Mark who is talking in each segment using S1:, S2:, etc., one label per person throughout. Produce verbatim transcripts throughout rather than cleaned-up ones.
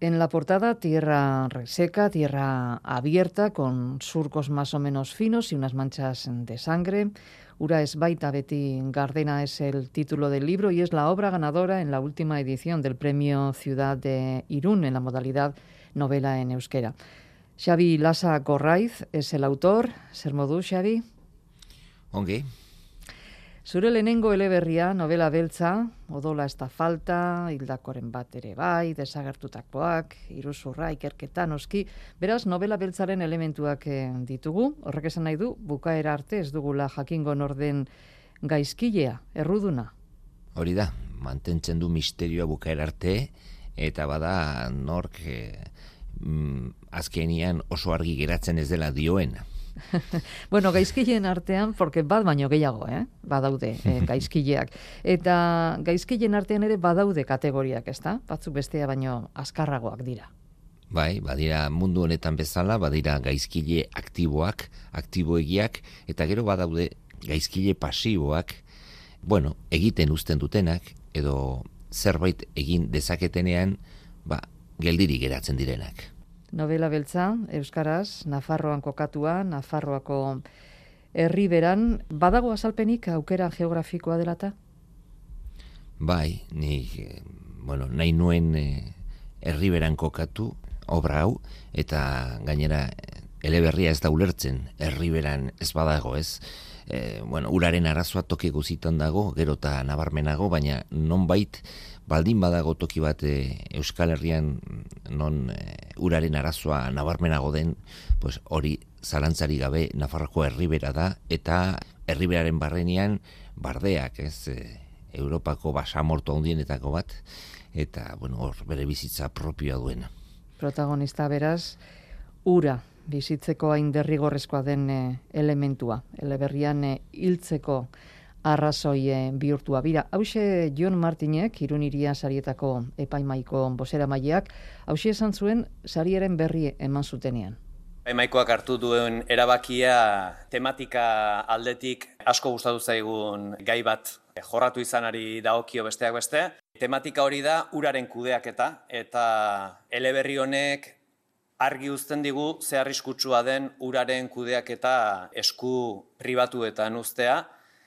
S1: En la portada, tierra reseca, tierra abierta, con surcos más o menos finos y unas manchas de sangre. Ura ez baita beti gardena es el título del libro y es la obra ganadora en la última edición del Premio Ciudad de Irún en la modalidad novela en euskera. Xabi Lasa Gorraiz es el autor. Zer modu, Xabi?
S2: Ongi.
S1: Zure lehenengo eleberria, novela beltza, odola ez da falta, hildakoren bat ere bai, desagertutakoak, iruzurra, ikerketa noski, beraz novela beltzaren elementuak ditugu, horrek esan nahi du, bukaera arte ez dugula jakingo norden gaizkilea, erruduna.
S2: Hori da, mantentzen du misterioa bukaera arte, eta bada nork eh, mm, azkenian oso argi geratzen ez dela dioena.
S1: Bueno, gaizkileen artean, porque bat baino gehiago, eh? badaude eh, gaizkileak. Eta gaizkileen artean ere badaude kategoriak, ezta? Batzuk bestea baino azkarragoak dira.
S2: Bai, badira mundu honetan bezala, badira gaizkile aktiboak, aktiboegiak, eta gero badaude gaizkile pasiboak, bueno, egiten uzten dutenak, edo zerbait egin dezaketenean, ba, geldiri geratzen direnak.
S1: Novela beltza, euskaraz, Nafarroan kokatua, Nafarroako herriberan, badago azalpenik aukera geografikoa delata?
S2: Bai, nik, eh, bueno, nahi nuen eh, herriberan kokatu, obra hau, eta gainera eleberria ez da ulertzen, herriberan ez badago, ez? E, bueno, uraren arazoa toki guzitan dago, gero eta nabarmenago, baina nonbait baldin badago toki bat e, Euskal Herrian non e, uraren arazoa nabarmenago den, pues hori zalantzari gabe Nafarroko herribera da, eta herriberaren barrenean bardeak, ez, e, Europako basamortu handienetako bat, eta bueno, hor bere bizitza propioa duena.
S1: Protagonista beraz, ura bizitzeko hain derrigorrezkoa den e, elementua, eleberrian e, hiltzeko arrazoi e, bihurtua. Bira, hause Jon Martinek, Irun Hiria sarietako epaimaiko bozeramaileak, hause esan zuen sariaren berri eman zutenean.
S3: Epaimaikoak hartu duen erabakia tematika aldetik asko gustatu zaigun gai bat jorratu izanari dagokio besteak beste. Tematika hori da uraren kudeaketa, eta eleberri honek argi uzten digu ze arriskutsua den uraren kudeaketa esku pribatuetan uztea,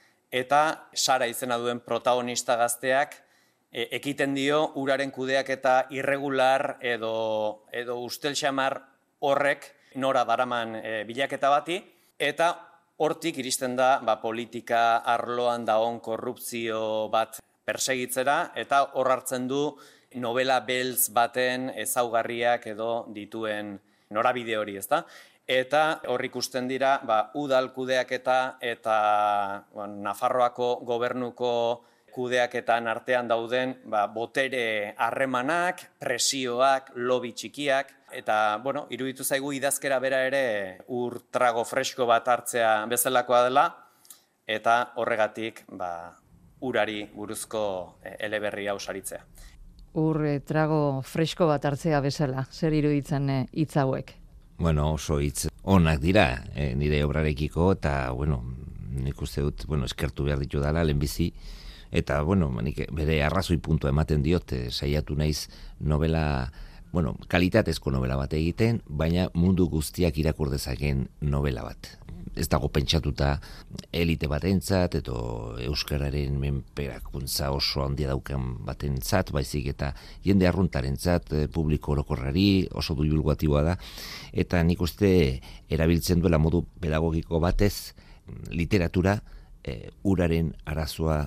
S3: eta Sara izena duen protagonista gazteak e, ekiten dio uraren kudeaketa irregular edo, edo ustelxamar horrek nora daraman e, bilaketa bati, eta hortik iristen da ba, politika arloan dagoen korrupzio bat persegitzera, eta hor hartzen du novela beltz baten ezaugarriak edo dituen norabide hori, ezta? Eta hor ikusten dira, ba, udal kudeaketa eta bueno, Nafarroako gobernuko kudeaketan artean dauden ba, botere harremanak, presioak, lobby txikiak, eta bueno, iruditu zaigu idazkera bera ere ur trago fresko bat hartzea bezalakoa dela, eta horregatik ba, urari buruzko eleberri hau saritzea.
S1: Ur e, trago fresko bat hartzea bezala, zer iruditzen hitz e, hauek?
S2: Bueno, oso hitz onak dira e, nire obrarekiko, eta bueno, nik uste dut, bueno, eskertu behar ditu dala, lehenbizi, eta bueno, nik bere arrazoi puntua ematen diot, e, saiatu naiz novela, bueno, kalitatezko novela bat egiten, baina mundu guztiak irakur dezaken novela bat. Ez dago pentsatuta elite batentzat edo euskararen menperakuntza oso handia daukan batentzat, baizik eta jende arruntarentzat, publiko orokorrari oso divulgatiboa da, eta nik uste erabiltzen duela modu pedagogiko batez literatura e, uraren arazoa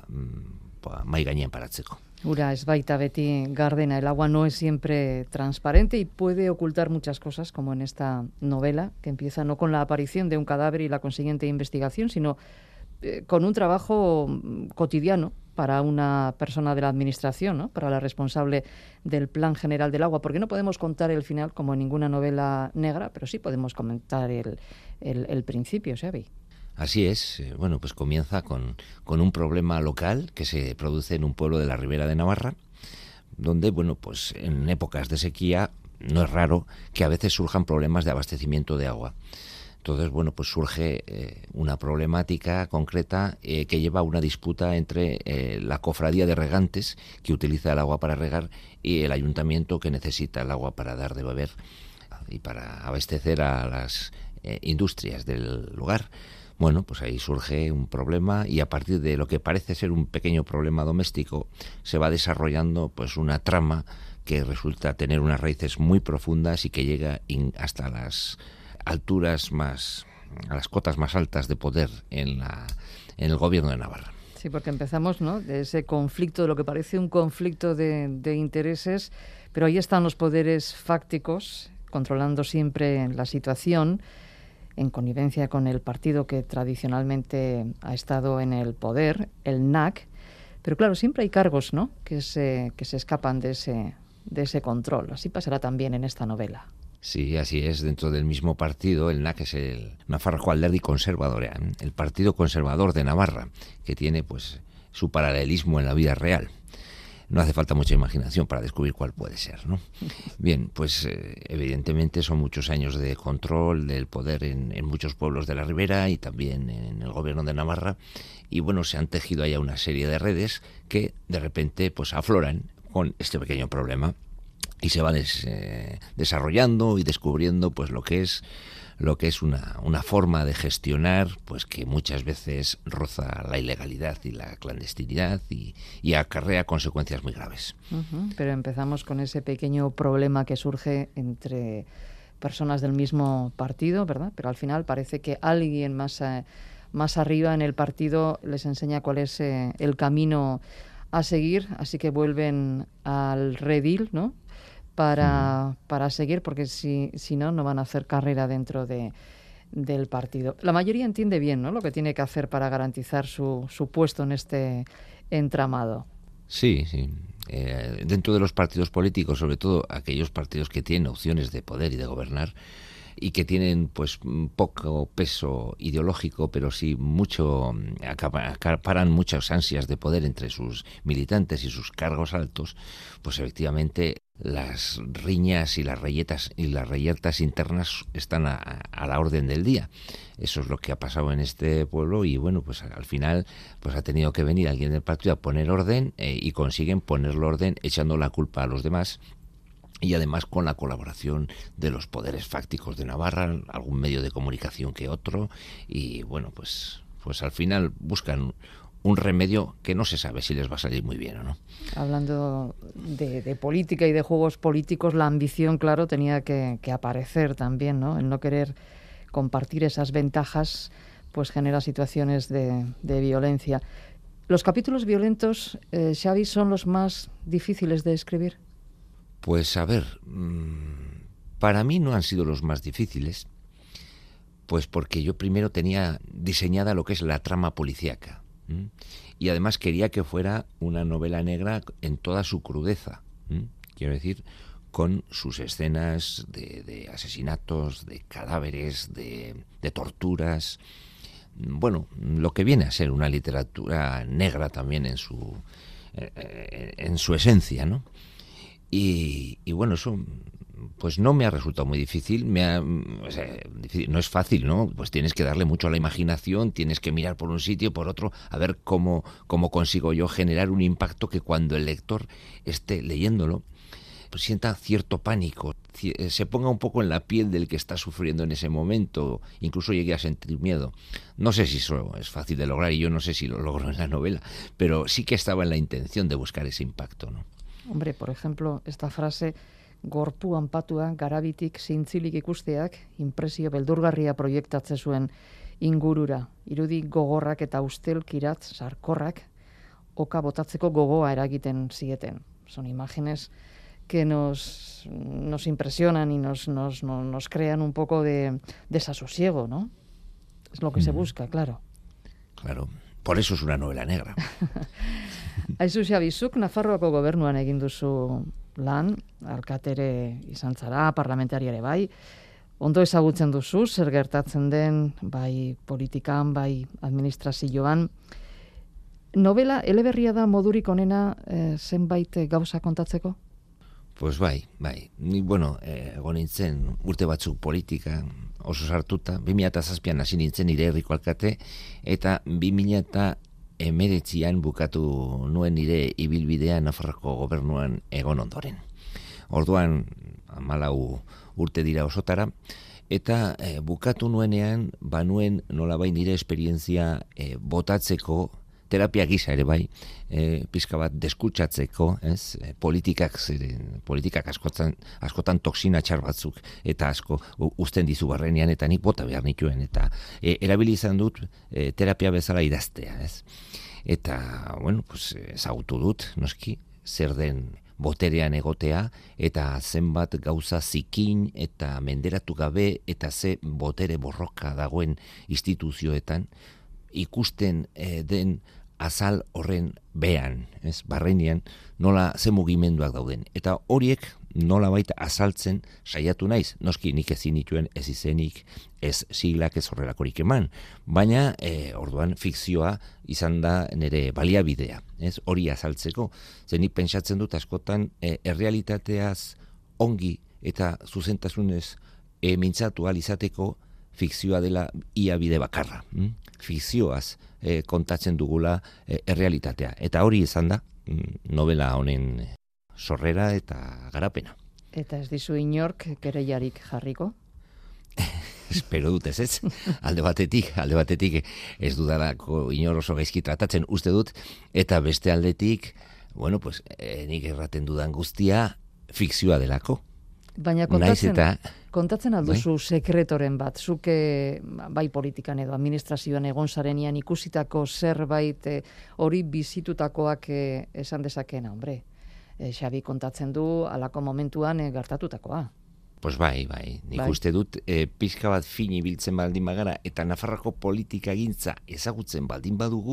S2: ba, mai gainean paratzeko.
S1: Ura ez baita beti gardena, el agua no es siempre transparente y puede ocultar muchas cosas, como en esta novela, que empieza no con la aparición de un cadáver y la consiguiente investigación, sino eh, con un trabajo cotidiano para una persona de la administración, ¿no? Para la responsable del Plan General del Agua, porque no podemos contar el final como en ninguna novela negra, pero sí podemos comentar el, el, el principio, ¿sabes?
S2: Así es, bueno, pues comienza con, con un problema local que se produce en un pueblo de la Ribera de Navarra, donde, bueno, pues en épocas de sequía no es raro que a veces surjan problemas de abastecimiento de agua. Entonces, bueno, pues surge eh, una problemática concreta eh, que lleva a una disputa entre eh, la cofradía de regantes, que utiliza el agua para regar, y el ayuntamiento, que necesita el agua para dar de beber y para abastecer a las eh, industrias del lugar. Bueno, pues ahí surge un problema, y a partir de lo que parece ser un pequeño problema doméstico se va desarrollando pues una trama que resulta tener unas raíces muy profundas y que llega in, hasta las alturas más, a las cotas más altas de poder en la en el gobierno de Navarra.
S1: Sí, porque empezamos, ¿no?, de ese conflicto, de lo que parece un conflicto de, de intereses, pero ahí están los poderes fácticos controlando siempre la situación, en connivencia con el partido que tradicionalmente ha estado en el poder, el N A C, pero claro, siempre hay cargos, ¿no?, que se, que se escapan de ese, de ese control. Así pasará también en esta novela.
S2: Sí, así es. Dentro del mismo partido, el N A C es el Nafarroako Alderdi Konservadorea, ¿eh? El Partido Conservador de Navarra, que tiene pues su paralelismo en la vida real. No hace falta mucha imaginación para descubrir cuál puede ser, ¿no? Bien, pues eh, evidentemente son muchos años de control del poder en, en muchos pueblos de la Ribera y también en el gobierno de Navarra, y bueno, se han tejido allá una serie de redes que de repente pues afloran con este pequeño problema y se va des, eh, desarrollando y descubriendo pues lo que es lo que es una, una forma de gestionar pues que muchas veces roza la ilegalidad y la clandestinidad y, y acarrea consecuencias muy graves.
S1: Uh-huh. Pero empezamos con ese pequeño problema que surge entre personas del mismo partido, ¿verdad? Pero al final parece que alguien más, eh, más arriba en el partido les enseña cuál es eh, el camino a seguir, así que vuelven al redil, ¿no?, para, para seguir, porque si, si no, no van a hacer carrera dentro de, del partido. La mayoría entiende bien, ¿no?, lo que tiene que hacer para garantizar su, su puesto en este entramado.
S2: Sí, sí. Eh, dentro de los partidos políticos, sobre todo aquellos partidos que tienen opciones de poder y de gobernar, y que tienen pues poco peso ideológico, pero sí mucho, acaparan muchas ansias de poder entre sus militantes y sus cargos altos, pues efectivamente las riñas y las reyetas y las reyertas internas están a, a la orden del día. Eso es lo que ha pasado en este pueblo, y bueno, pues al final pues ha tenido que venir alguien del partido a poner orden, eh, y consiguen ponerle orden echando la culpa a los demás, y además con la colaboración de los poderes fácticos de Navarra, algún medio de comunicación que otro, y bueno, pues pues al final buscan un remedio que no se sabe si les va a salir muy bien o no.
S1: Hablando de, de política y de juegos políticos, la ambición, claro, tenía que, que aparecer también, ¿no? El no querer compartir esas ventajas pues genera situaciones de, de violencia. ¿Los capítulos violentos, eh, Xavi, son los más difíciles de escribir?
S2: Pues a ver, para mí no han sido los más difíciles, pues porque yo primero tenía diseñada lo que es la trama policíaca, ¿m? Y además quería que fuera una novela negra en toda su crudeza, ¿m? Quiero decir, con sus escenas de, de asesinatos, de cadáveres, de, de torturas, bueno, lo que viene a ser una literatura negra también en su, eh, en su esencia, ¿no? Y, y bueno, eso pues no me ha resultado muy difícil, me ha, o sea, no es fácil, ¿no? Pues tienes que darle mucho a la imaginación, tienes que mirar por un sitio, por otro, a ver cómo, cómo consigo yo generar un impacto que cuando el lector esté leyéndolo, pues sienta cierto pánico, se ponga un poco en la piel del que está sufriendo en ese momento, incluso llegue a sentir miedo. No sé si eso es fácil de lograr, y yo no sé si lo logro en la novela, pero sí que estaba en la intención de buscar ese impacto, ¿no?
S1: Hombre, por ejemplo, esta frase, gorpuan patua garabitik zintzilik ikusteak inpresio beldurgarria proiektatze zuen ingurura. Irudi gogorrak eta ustelkirat sarkorrak oka botatzeko gogoa eragiten zieten. Son imágenes que nos, nos impresionan y nos, nos, nos, nos crean un poco de desasosiego, ¿no? Es lo que mm. se busca, claro.
S2: Claro. Por eso es una novela negra.
S1: Aizu, Xabi, zuk Nafarroako gobernuan egin duzu lan, alkatere izan zara, parlamentari ere bai, ondo ezagutzen duzu, zer gertatzen den, bai politikan, bai administrazioan. Novela eleberria da modurik onena eh, zenbait gauza kontatzeko?
S2: Pues bai, bai. Ni, bueno, egon eh, nintzen urte batzuk politika, oso sartuta, bi mila zazpian hasi nintzen nire herriko alkate, eta bi mila emeretzian bukatu nuen nire ibilbidea Nafarroko gobernuan egon ondoren. Orduan, hamalau urte dira osotara, eta e, bukatu nuenean, banuen nolabait nire esperientzia e, botatzeko, terapia gisa ere bai, e, pizka bat deskutsatzeko, ez, e, politikak ziren, politikak askotan, askotan toksina txar batzuk, eta asko uzten dizu barrenean, eta nik bota behar nituen, eta e, erabili izan dut e, terapia bezala idaztea, ez. Eta, bueno, pues, ezagutu dut, noski, zer den boterean egotea, eta zenbat gauza zikin eta menderatu gabe, eta ze botere borroka dagoen instituzioetan, ikusten e, den azal horren behan, ez, barrenean, nola ze mugimenduak dauden. Eta horiek nola baita azaltzen saiatu naiz. Noski nik ezin nituen ez izenik, ez siglak ez horrelakorik eman. Baina, e, orduan, fikzioa izan da nire baliabidea, ez, hori azaltzeko. Zer nik pentsatzen dut askotan e, errealitateaz ongi eta zuzentasunez e, mintzatu ahal izateko fikzioa dela ia bide bakarra. Hm? Fikzioaz e, kontatzen dugula e, errealitatea. Eta hori izan da novela honen sorrera eta garapena.
S1: Eta ez dizu inork kereiarik jarriko?
S2: Espero dut ez ez. Alde batetik, alde batetik ez dudalako inor oso gaizki tratatzen uste dut, eta beste aldetik, bueno, pues, eh, nik erraten dudan guztia fikzioa delako.
S1: Baina kontatzen,
S2: eta,
S1: kontatzen alduzu bai? Sekretoren bat, zuke bai politikan edo administrazioan egon zarenian ikusitako zerbait eh, hori bizitutakoak eh, esan dezakena, hombre. Eh, Xabi kontatzen du alako momentuan eh, gertatutakoa.
S2: Pues bai, bai. Nik
S1: bai.
S2: uste dut e, pixka bat fini biltzen baldin bagara eta Nafarroko politika gintza ezagutzen baldin badugu,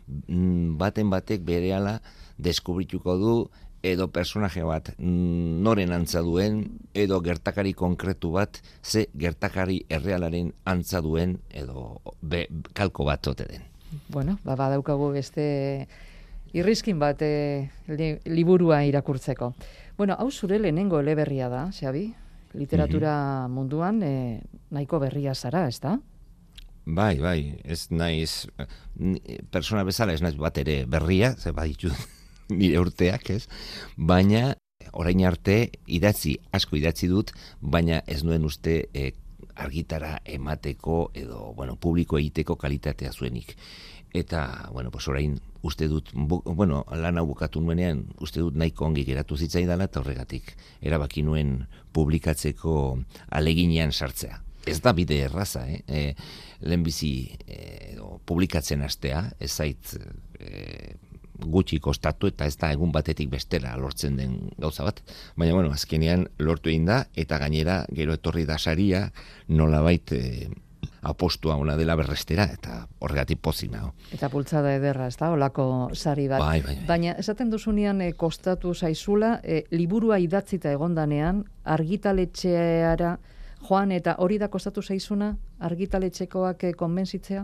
S2: baten batek berehala deskubrituko du edo personaje bat noren antza duen, edo gertakari konkretu bat, ze gertakari errealaren antza duen, edo be, kalko bat ote den.
S1: Bueno, ba, badaukagu beste irriskin bat e, li, liburua irakurtzeko. Bueno, hau zure lehenengo eleberria da, Xabi? Literatura mm-hmm. munduan e, nahiko berria zara, ez da?
S2: Bai, bai, ez naiz, persona bezala ez naiz bat ere berria, ze baditu nire urteak, ez? Baina orain arte idatzi, asko idatzi dut, baina ez nuen uste e, argitara emateko edo, bueno, publiko egiteko kalitatea zuenik. Eta, bueno, pues orain uste dut, bu, bueno, lan hau bukatu nuenean, uste dut nahiko ongi geratu zitzaidala, eta horregatik erabaki nuen publikatzeko aleginean sartzea. Ez da bide erraza, eh? E, lehenbizi e, publikatzen hastea, ez zait e, gutxi kostatu eta ez da egun batetik bestera lortzen den gauza bat. Baina, bueno, azkenean lortu egin da, eta gainera gero etorri da saria, nolabait e, apostua ona dela berrestera, eta horregatik pozik nago.
S1: Eta bultzada ederra, ez da, olako sari bat.
S2: Bai, bai, bai.
S1: Baina, esaten duzunean e, kostatu zaizula, e, liburua idatzita egondanean, argitaletxeara joan, eta hori da kostatu zaizuna, argitaletxekoak e, konbentzitzea?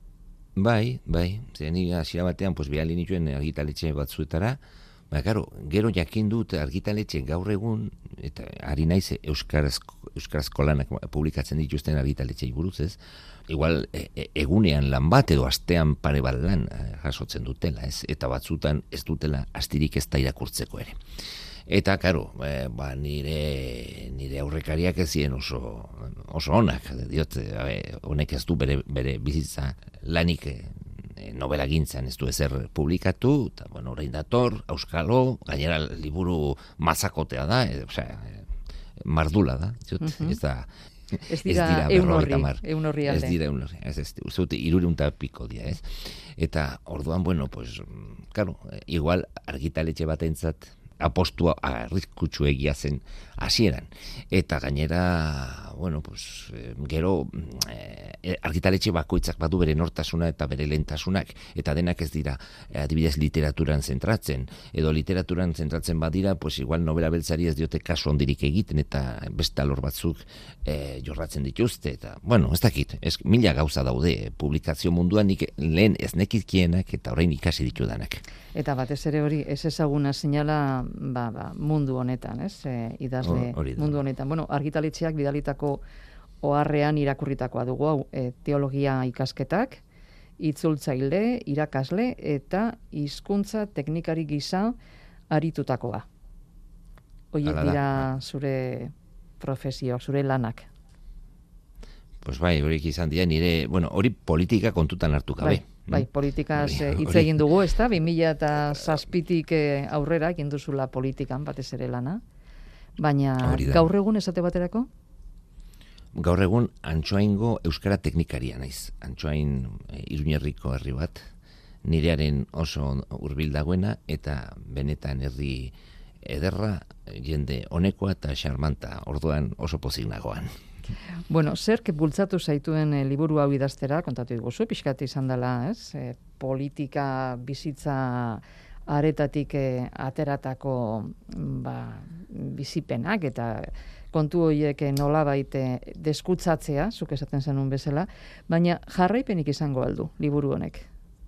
S2: Bai, bai, zen hasiera batean, pues, behali nituen argitaletxe batzuetara, ba, karo, gero jakin dut argitaletxe gaur egun, eta ari naiz euskarazko, euskarazko lanak publikatzen dituzten argitaletxei buruz, ez? Igual e, e, egunean lan bat edo astean pare bat lan jasotzen dutela, ez? Eta batzutan ez dutela astirik ez da irakurtzeko ere. Eta, karo, e, ba, nire, nire aurrekariak ez ziren oso, oso onak, diot, e, honek ez du bere, bere bizitza lanik e, novela gintzan ez du ezer publikatu, eta, bueno, orain dator, auskalo, gainera liburu mazakotea da, e, osea, e, mardula da, diot, uh-huh. ez da,
S1: ez dira eun horri, eun horri alde.
S2: Ez dira eun horri, ez, ez, uste dute irureunta piko dira, ez? Eta, orduan, bueno, pues, claro, igual argitaletxe batentzat apostua arriskutsu egia zen hasieran. Eta gainera, bueno, pues, gero eh, argitaletxe bakoitzak badu bere nortasuna eta bere lehentasunak, eta denak ez dira eh, adibidez literaturan zentratzen, edo literaturan zentratzen badira, pues igual novela beltzari ez diote kasu ondirik egiten, eta beste alor batzuk eh, jorratzen dituzte, eta, bueno, ez dakit, ez, mila gauza daude publikazio munduan, nik lehen ez nekizkienak eta orain ikasi ditudanak.
S1: Eta batez ere hori, ez ezaguna seinala ba, ba, mundu honetan, ez? E, idazle
S2: Hor,
S1: mundu honetan. Bueno, argitaletxeak bidalitako oharrean irakurritakoa dugu hau, e, teologia ikasketak, itzultzaile, irakasle eta hizkuntza teknikari gisa aritutakoa. Horiek dira zure profesio, zure lanak.
S2: Pues bai, horiek izan dira, nire, bueno, hori politika kontutan hartu gabe.
S1: Bai, bai politikaz hitz egin dugu, ez da? bi mila zazpitik aurrera egin duzula politikan batez ere lana. Baina gaur egun esate baterako?
S2: Gaur egun Antsoaingo euskara teknikaria naiz. Antsoain Iruñerriko herri bat, nirearen oso hurbil dagoena eta benetan herri ederra, jende honekoa eta xarmanta, orduan oso pozik nagoan.
S1: Bueno, zerk bultzatu zaituen e, liburu hau idaztera, kontatu diguzu, pixkat izan dela, ez? E, politika bizitza aretatik e, ateratako ba, bizipenak eta kontu horiek nolabait deskutzatzea, zuk esaten zenun bezala, baina jarraipenik izango aldu liburu honek.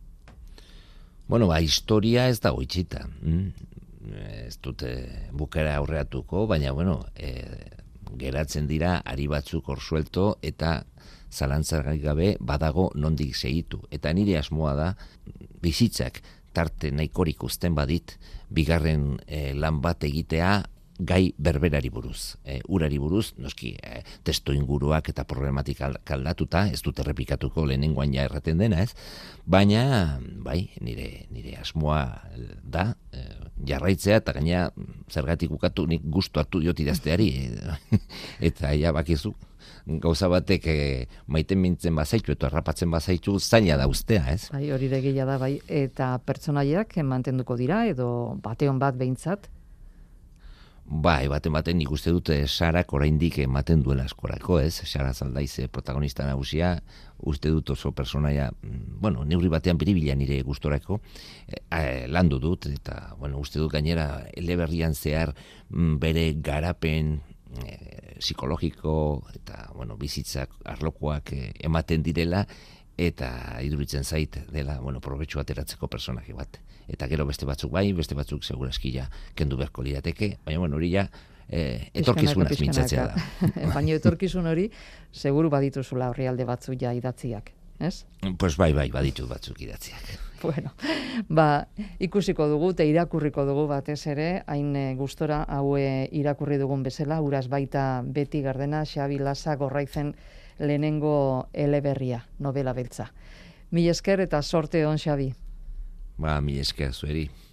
S2: Bueno, ba, historia ez dago itxita. Mm? Ez dute bukera aurreatuko, baina, bueno, e, geratzen dira ari batzuk hor suelto eta zalantzargarik gabe badago nondik segitu. Eta nire asmoa da bizitzak tarte nahikorik uzten badit bigarren e, lan bat egitea gai berberari buruz, e, urari buruz, noski e, testu inguruak eta problematika kaldatuta, ez dut errepikatuko lehenengoan ja erraten dena, ez? Baina, bai, nire, nire asmoa da, e, jarraitzea, eta gaina zergatik bukatu nik gustu hartu diot idazteari, e, eta ja bakizu, gauza batek e, maiten mintzen bazaitu, eta harrapatzen bazaitu, zaila da ustea, ez?
S1: Bai, hori regila da, bai, eta pertsonaiak mantenduko dira, edo bateon bat behintzat?
S2: Bai, baten baten nik uste dute Sarak oraindik ematen duela askorako, ez? Sara Zaldaiz protagonista nagusia, uste dut oso personaia, bueno, neurri batean biribila nire gustorako, eh, landu dut, eta, bueno, uste dut gainera eleberrian zehar bere garapen eh, psikologiko eta, bueno, bizitzak arlokoak eh, ematen direla, eta iduritzen zait dela, bueno, probetxu ateratzeko personaje bat. Eta gero beste batzuk bai, beste batzuk segurazki ja kendu beharko lirateke, baina bueno, hori ja eh, etorkizunaz mintzatzea da.
S1: Baina etorkizun hori, seguru badituzula orrialde batzuk ja idatziak, ez?
S2: Pues bai, bai, baditut batzuk idatziak.
S1: Bueno, ba, ikusiko dugu eta irakurriko dugu batez ere, hain gustora hau irakurri dugun bezala, uraz baita Beti Gardena, Xabi Lasa Gorraizen lehenengo eleberria, novela beltza. Mil esker eta sorte on, Xabi.
S2: Ba, mil esker zueri.